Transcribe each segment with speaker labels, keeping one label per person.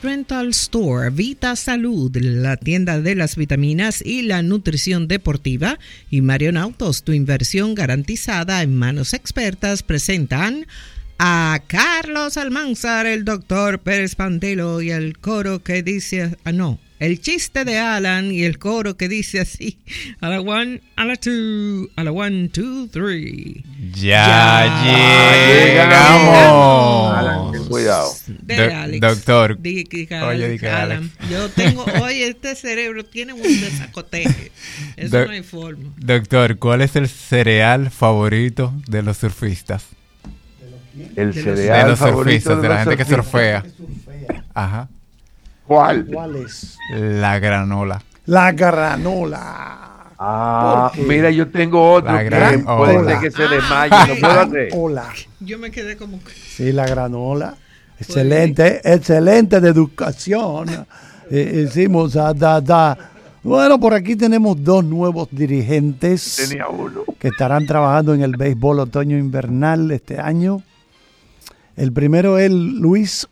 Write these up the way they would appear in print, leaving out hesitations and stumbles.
Speaker 1: Rental Store, Vita Salud, la tienda de las vitaminas y la nutrición deportiva, y Marion Autos, tu inversión garantizada en manos expertas, presentan a Carlos Almanzar, el doctor Pérez Pantelo y el coro que dice, el chiste de Alan y el coro que dice así, a la one, a la two, a la one, two, three.
Speaker 2: Ya llegamos.
Speaker 3: Alan, ten cuidado.
Speaker 2: Doctor.
Speaker 1: Oye, Alan. Yo tengo, este cerebro tiene un desacoteje. Eso no hay forma.
Speaker 2: Doctor, ¿cuál es el cereal favorito de los surfistas?
Speaker 3: El cereal
Speaker 2: de los
Speaker 3: favorito
Speaker 2: surfistas, de la gente que surfea. Ajá.
Speaker 3: ¿Cuál
Speaker 4: es?
Speaker 2: La granola.
Speaker 4: La granola.
Speaker 3: Mira, yo tengo otro que puede ser que se desmaye. ¿No puedo hacer?
Speaker 1: Yo me quedé como...
Speaker 4: Sí, la granola. Excelente de educación. Hicimos Bueno, por aquí tenemos dos nuevos dirigentes.
Speaker 3: Tenía uno.
Speaker 4: Que estarán trabajando en el béisbol otoño invernal este año. El primero es Luis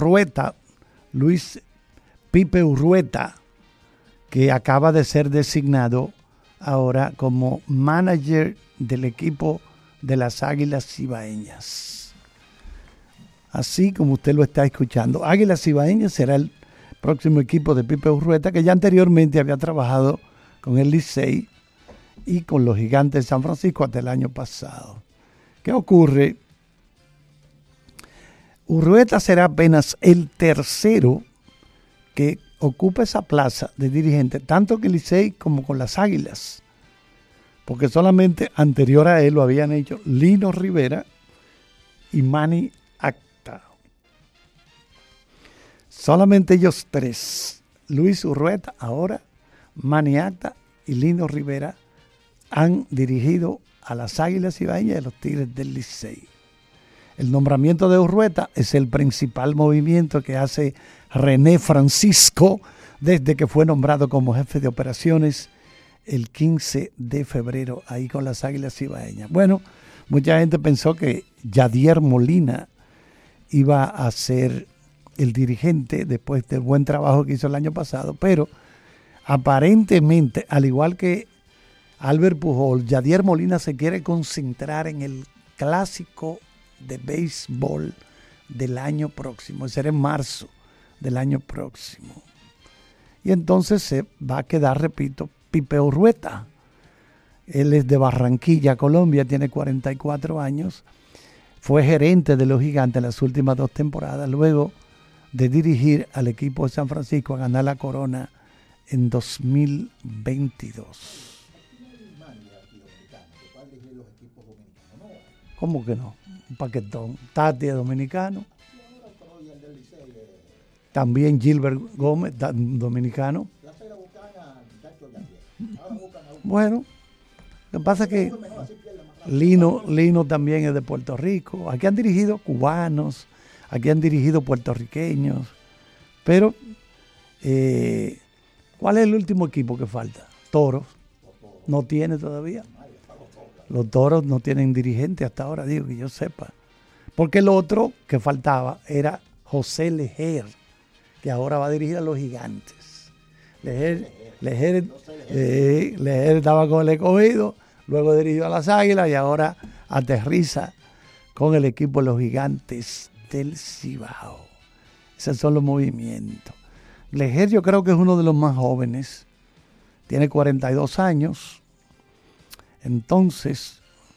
Speaker 4: Pipe Urrueta, que acaba de ser designado ahora como manager del equipo de las Águilas Cibaeñas. Así como usted lo está escuchando. Águilas Cibaeñas será el próximo equipo de Pipe Urrueta, que ya anteriormente había trabajado con el Licey y con los Gigantes de San Francisco hasta el año pasado. ¿Qué ocurre? Urrueta será apenas el tercero que ocupa esa plaza de dirigente, tanto que el Licey como con las Águilas, porque solamente anterior a él lo habían hecho Lino Rivera y Manny Acta. Solamente ellos tres, Luis Urrueta ahora, Manny Acta y Lino Rivera, han dirigido a las Águilas Cibaeñas y a los Tigres del Licey. El nombramiento de Urrueta es el principal movimiento que hace René Francisco desde que fue nombrado como jefe de operaciones el 15 de febrero ahí con las Águilas Cibaeñas. Bueno, mucha gente pensó que Yadier Molina iba a ser el dirigente después del buen trabajo que hizo el año pasado, pero aparentemente, al igual que Albert Pujol, Yadier Molina se quiere concentrar en el clásico de béisbol del año próximo, será en marzo del año próximo. Y entonces se va a quedar, repito, Pipe Urrueta. Él es de Barranquilla, Colombia, tiene 44 años, fue gerente de los Gigantes en las últimas 2 temporadas, luego de dirigir al equipo de San Francisco a ganar la corona en 2022. ¿Cómo que no? Un paquetón. Tati es dominicano. También Gilbert Gómez, dominicano. Bueno, lo que pasa es que Lino también es de Puerto Rico. Aquí han dirigido cubanos, aquí han dirigido puertorriqueños. Pero, ¿cuál es el último equipo que falta? Toros. No tiene todavía. Los Toros no tienen dirigente hasta ahora, digo, que yo sepa. Porque el otro que faltaba era José Lejer, que ahora va a dirigir a los Gigantes. Lejer estaba con el Escogido, luego dirigió a las Águilas y ahora aterriza con el equipo de los Gigantes del Cibao. Esos son los movimientos. Lejer yo creo que es uno de los más jóvenes. Tiene 42 años. Entonces,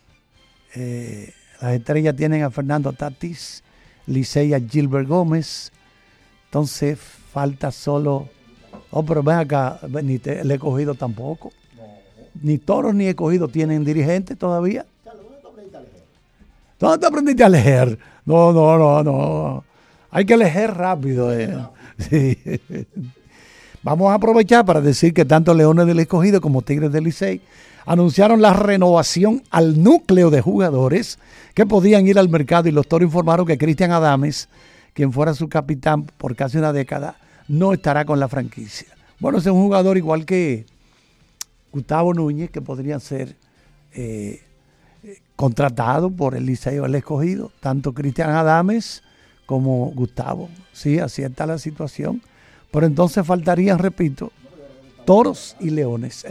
Speaker 4: las estrellas tienen a Fernando Tatis, Licey a Gilbert Gómez. Entonces, falta solo... pero ven acá, ni el Escogido tampoco. No. Ni Toros ni Escogido tienen dirigente todavía. ¿Dónde te aprendiste a leer? No. Hay que leer rápido. Sí. Vamos a aprovechar para decir que tanto Leones del Escogido como Tigres del Licey anunciaron la renovación al núcleo de jugadores que podían ir al mercado, y los Toros informaron que Cristian Adames, quien fuera su capitán por casi una década, no estará con la franquicia. Bueno, ese es un jugador igual que Gustavo Núñez, que podría ser contratado por el Licey o el Escogido. Tanto Cristian Adames como Gustavo. Sí, así está la situación. Pero entonces faltarían, repito, toros y leones.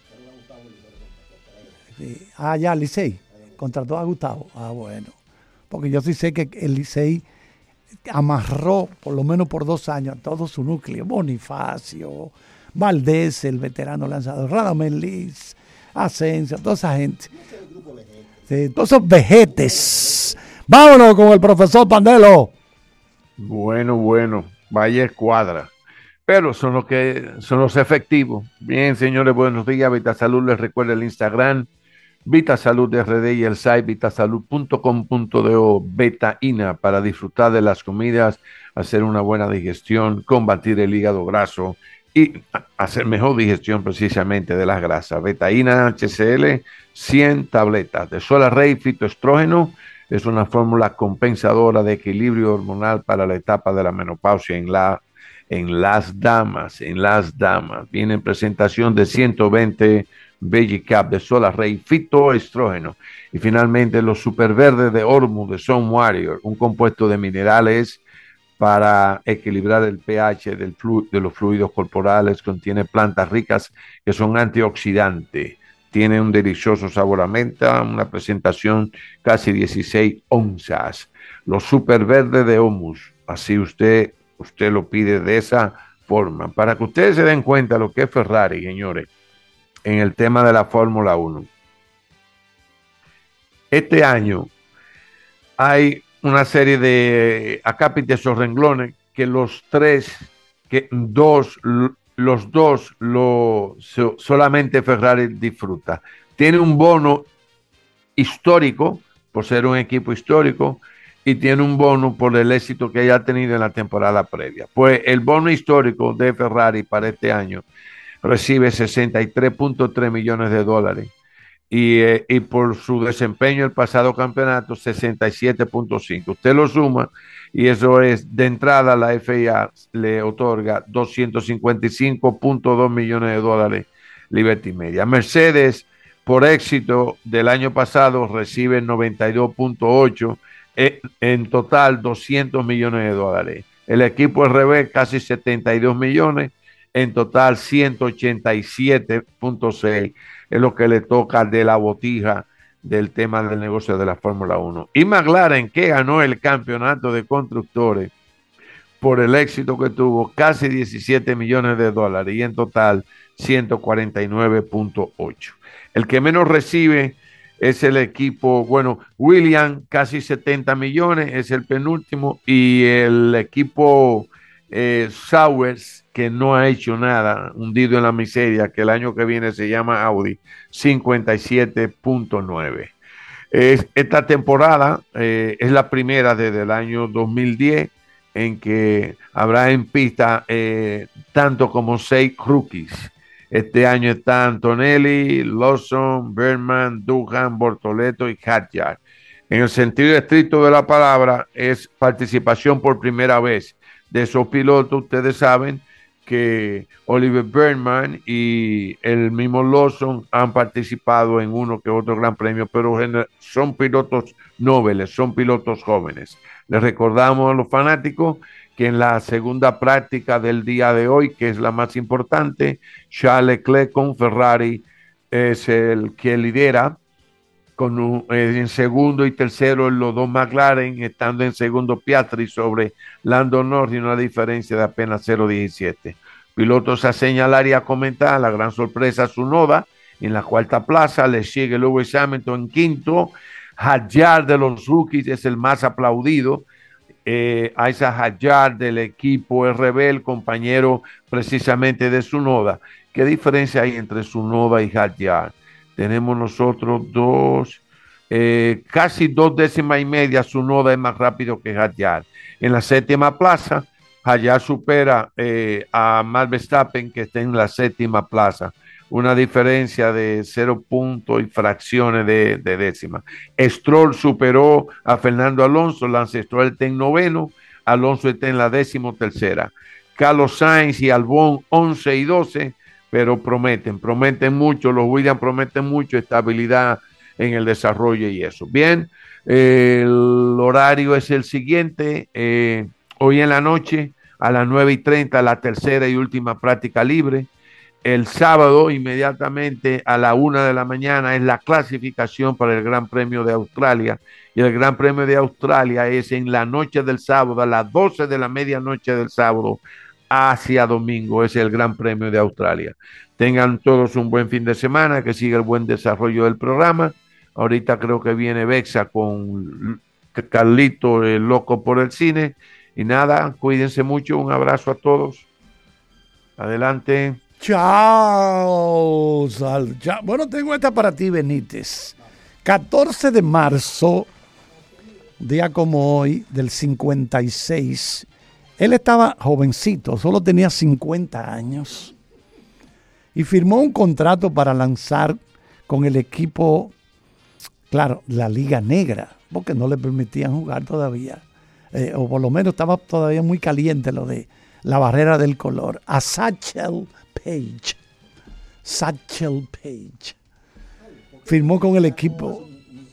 Speaker 4: Ya, Licey contrató a Gustavo. Bueno. Porque yo sí sé que el Licey amarró, por lo menos por 2 años, a todo su núcleo. Bonifacio, Valdés, el veterano lanzador, Radamel Liz, Asensio, toda esa gente. Sí, todos esos vejetes. Vámonos con el profesor Pandelo.
Speaker 3: Bueno, vaya escuadra. Pero son los efectivos. Bien, señores, buenos días. VitaSalud les recuerda el Instagram, VitaSalud RD, y el site vitasalud.com.do. Betaína para disfrutar de las comidas, hacer una buena digestión, combatir el hígado graso y hacer mejor digestión precisamente de las grasas. Betaína HCl, 100 tabletas de Solar Rey fitoestrógeno. Es una fórmula compensadora de equilibrio hormonal para la etapa de la menopausia en las damas. Viene en presentación de 120 Bellicap de Solar Rey fitoestrógeno. Y finalmente los superverdes de Hormuz de Sun Warrior, un compuesto de minerales para equilibrar el pH de los fluidos corporales. Contiene plantas ricas que son antioxidantes. Tiene un delicioso sabor a menta, una presentación casi 16 onzas. Los superverdes de Hormuz, así usted lo pide de esa forma. Para que ustedes se den cuenta lo que es Ferrari, señores, en el tema de la Fórmula 1. Este año hay una serie de acápites o renglones que los dos solamente Ferrari disfruta. Tiene un bono histórico por ser un equipo histórico y tiene un bono por el éxito que haya tenido en la temporada previa. Pues el bono histórico de Ferrari para este año recibe 63.3 millones de dólares y por su desempeño el pasado campeonato 67.5. Usted lo suma y eso es, de entrada la FIA le otorga 255.2 millones de dólares Liberty Media. Mercedes, por éxito del año pasado, recibe 92.8, en total 200 millones de dólares. El equipo RB casi 72 millones, en total 187.6 es lo que le toca de la botija del tema del negocio de la Fórmula 1. Y McLaren, que ganó el campeonato de constructores por el éxito que tuvo, casi 17 millones de dólares y en total 149.8. El que menos recibe es el equipo, Williams, casi 70 millones, es el penúltimo, y el equipo Sauers, que no ha hecho nada, hundido en la miseria, que el año que viene se llama Audi, 57.9. Esta temporada es la primera desde el año 2010 en que habrá en pista tanto como 6 rookies. Este año están Antonelli, Lawson, Berman, Doohan, Bortoleto y Hadjar. En el sentido estricto de la palabra, es participación por primera vez de esos pilotos. Ustedes saben que Oliver Berman y el mismo Lawson han participado en uno que otro gran premio, pero son pilotos nobles, son pilotos jóvenes. Les recordamos a los fanáticos que en la segunda práctica del día de hoy, que es la más importante, Charles Leclerc con Ferrari es el que lidera, en segundo y tercero los dos McLaren, estando en segundo Piastri sobre Lando Norris, una diferencia de apenas 0.17. Pilotos a señalar y a comentar: la gran sorpresa Tsunoda en la cuarta plaza, le sigue Lewis Hamilton en quinto. Hadjar de los rookies es el más aplaudido. Isaac Hadjar del equipo RB, el compañero precisamente de Tsunoda. ¿Qué diferencia hay entre Tsunoda y Hadjar? Tenemos nosotros casi 2 décimas y media. Tsunoda es más rápido que Hadjar. En la séptima plaza, Hadjar supera a Max Verstappen, que está en la séptima plaza. Una diferencia de 0 puntos y fracciones de décima. Stroll superó a Fernando Alonso. Lance Stroll está en noveno, Alonso está en la 13ª. Carlos Sainz y Albon 11 y 12, pero prometen mucho. Los Williams prometen mucho estabilidad en el desarrollo y eso. Bien, el horario es el siguiente. Hoy en la noche a las 9:30 la tercera y última práctica libre. El sábado inmediatamente a la 1 de la mañana es la clasificación para el Gran Premio de Australia. Y el Gran Premio de Australia es en la noche del sábado, a las 12 de la medianoche del sábado hacia domingo. Es el Gran Premio de Australia. Tengan todos un buen fin de semana, que siga el buen desarrollo del programa. Ahorita creo que viene Bexa con Carlito, el loco por el cine. Y nada, cuídense mucho. Un abrazo a todos. Adelante.
Speaker 4: Chao, Sal. Chao. Bueno, tengo esta para ti, Benítez. 14 de marzo, día como hoy, del 56. Él estaba jovencito, solo tenía 50 años. Y firmó un contrato para lanzar con el equipo, claro, la Liga Negra, porque no le permitían jugar todavía. O por lo menos estaba todavía muy caliente lo de la barrera del color. A Satchel Paige. Satchel Paige. Firmó con el equipo.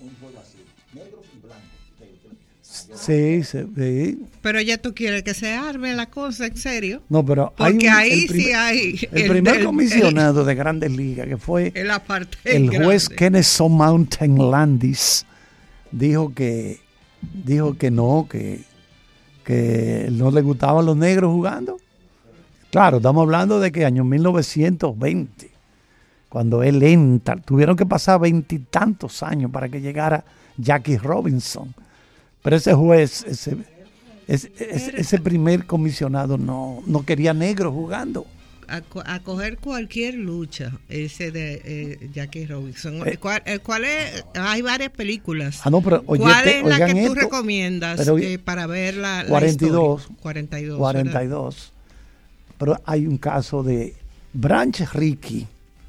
Speaker 4: Sí, sí.
Speaker 1: Pero ya tú quieres que se arme la cosa en serio.
Speaker 4: No, pero
Speaker 1: porque ahí sí hay.
Speaker 4: El primer comisionado de Grandes Ligas, que fue el juez Kennesaw Mountain Landis, dijo que no, que no le gustaban los negros jugando. Claro, estamos hablando de que año 1920, cuando él entra, tuvieron que pasar 20 y tantos años para que llegara Jackie Robinson. Pero ese juez, ese primer comisionado no quería negros jugando.
Speaker 1: A coger cualquier lucha, ese de Jackie Robinson. ¿Cuál es? Hay varias películas.
Speaker 4: No, pero
Speaker 1: ¿cuál es la que tú recomiendas para ver la
Speaker 4: 42.
Speaker 1: historia? 42.
Speaker 4: 42. Pero hay un caso de Branch Rickey,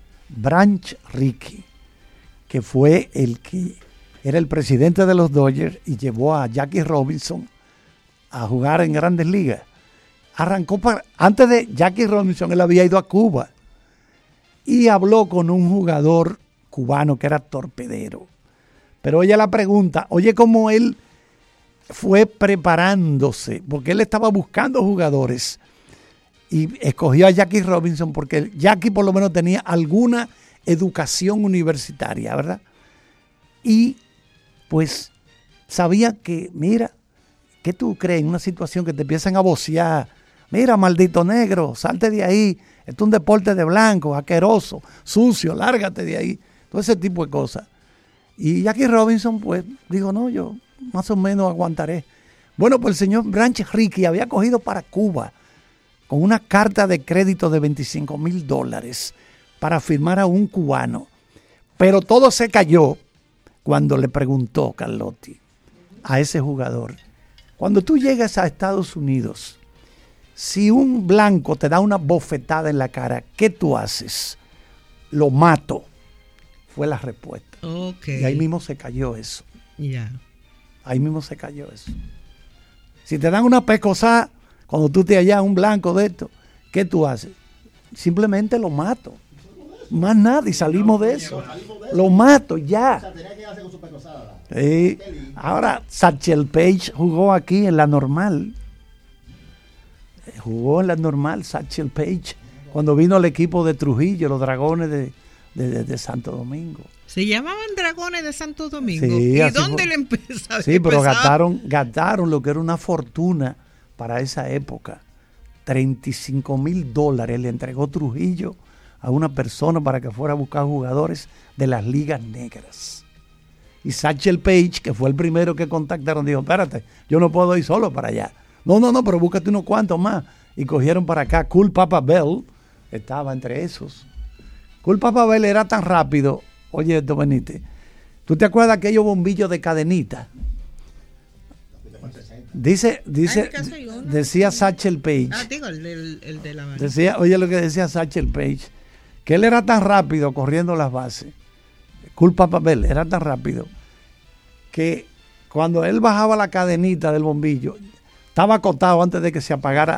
Speaker 4: que fue el que era el presidente de los Dodgers y llevó a Jackie Robinson a jugar en Grandes Ligas. Arrancó antes de Jackie Robinson, él había ido a Cuba y habló con un jugador cubano que era torpedero. Pero oye la pregunta, oye cómo él fue preparándose, porque él estaba buscando jugadores y escogió a Jackie Robinson porque Jackie por lo menos tenía alguna educación universitaria, ¿verdad? Y pues sabía que, mira, ¿qué tú crees en una situación que te empiezan a vocear? Mira, maldito negro, salte de ahí. Esto es un deporte de blanco, asqueroso, sucio, lárgate de ahí. Todo ese tipo de cosas. Y Jackie Robinson, pues, dijo, no, yo más o menos aguantaré. Bueno, pues el señor Branch Rickey había cogido para Cuba con una carta de crédito de $25,000 para firmar a un cubano. Pero todo se cayó cuando le preguntó Carlotti a ese jugador: cuando tú llegas a Estados Unidos, si un blanco te da una bofetada en la cara, ¿qué tú haces? Lo mato, fue la respuesta.
Speaker 1: Okay.
Speaker 4: Y ahí mismo se cayó eso.
Speaker 1: Yeah.
Speaker 4: Ahí mismo se cayó eso. Si te dan una pescosada, cuando tú te hallas un blanco de esto, ¿qué tú haces? Simplemente lo mato. Más nada, y salimos de eso. Lo mato, ya. Ahora, Satchel Paige jugó aquí en la normal. Satchel Paige, cuando vino el equipo de Trujillo, los Dragones de Santo Domingo.
Speaker 1: Se llamaban Dragones de Santo Domingo.
Speaker 4: Sí,
Speaker 1: ¿y dónde le empezaron?
Speaker 4: Sí, pero gastaron lo que era una fortuna para esa época. $35,000 le entregó Trujillo a una persona para que fuera a buscar jugadores de las ligas negras. Y Satchel Paige, que fue el primero que contactaron, dijo: espérate, yo no puedo ir solo para allá. No, pero búscate unos cuantos más. Y cogieron para acá. Cool Papa Bell estaba entre esos. Cool Papa Bell era tan rápido. Oye, esto, Benítez, ¿tú te acuerdas de aquellos bombillos de cadenita? Decía Satchel Paige.
Speaker 1: Digo, el de la mano.
Speaker 4: Oye lo que decía Satchel Paige, que él era tan rápido corriendo las bases. Cool Papa Bell era tan rápido que cuando él bajaba la cadenita del bombillo, estaba acostado antes de que se apagara.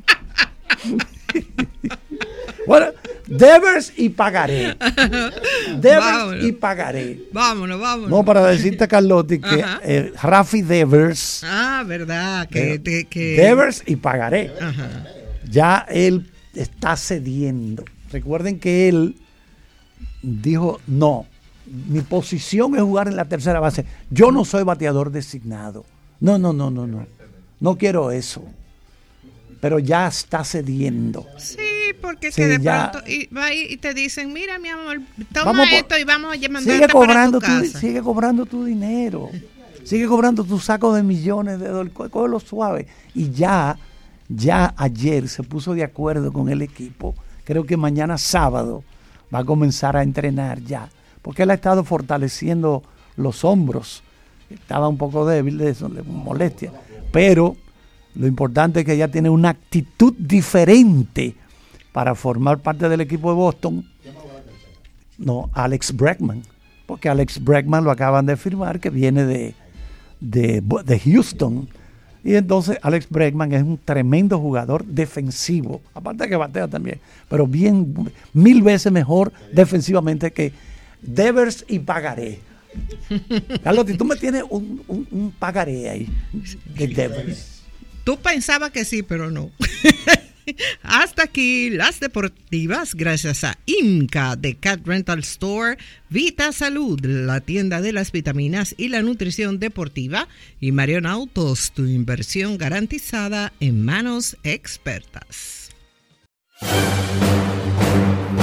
Speaker 4: Bueno, Devers y Pagaré. Devers y Pagaré.
Speaker 1: Vámonos.
Speaker 4: No, para decirte, Carlotti, que Rafi Devers.
Speaker 1: Verdad.
Speaker 4: Devers y Pagaré.
Speaker 1: Ajá.
Speaker 4: Ya él está cediendo. Recuerden que él dijo, no, mi posición es jugar en la tercera base. Yo no soy bateador designado. No. No quiero eso. Pero ya está cediendo.
Speaker 1: Sí, porque sí, que de pronto y te dicen, mira, mi amor, toma esto y vamos a mandarte para tu casa.
Speaker 4: Sigue cobrando tu dinero. Sigue cobrando tu saco de millones de dólares. Cógelo suave. Y ya ayer se puso de acuerdo con el equipo. Creo que mañana sábado va a comenzar a entrenar ya. Porque él ha estado fortaleciendo los hombros. Estaba un poco débil de eso, de molestia. Pero lo importante es que ella tiene una actitud diferente para formar parte del equipo de Boston. No, Alex Bregman. Porque Alex Bregman lo acaban de firmar, que viene de Houston. Y entonces Alex Bregman es un tremendo jugador defensivo. Aparte de que batea también. Pero 1000 veces mejor defensivamente que Devers y Pagaré. Carlos, tú me tienes un Pagaré ahí de Devers.
Speaker 1: Tú pensabas que sí, pero no. Hasta aquí las deportivas, gracias a Inca de Cat Rental Store, Vita Salud, la tienda de las vitaminas y la nutrición deportiva, y Marion Autos, tu inversión garantizada en manos expertas.